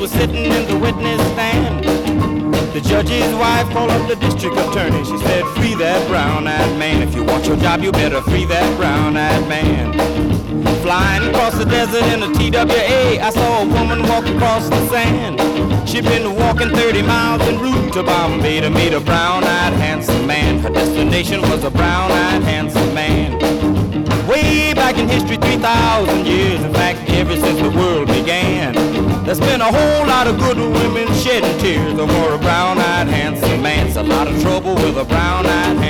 was sitting in the witness stand. The judge's wife called up the district attorney. She said, free that brown-eyed man. If you want your job, you better free that brown-eyed man. Flying across the desert in a TWA, I saw a woman walk across the sand. She'd been walking 30 miles en route to Bombay to meet a brown-eyed handsome man. Her destination was a brown-eyed handsome man. Way back in history, 3,000 years, in fact, ever since the world began, there's been a whole lot of good women shedding tears over a brown-eyed handsome man. It's a lot of trouble with a brown-eyed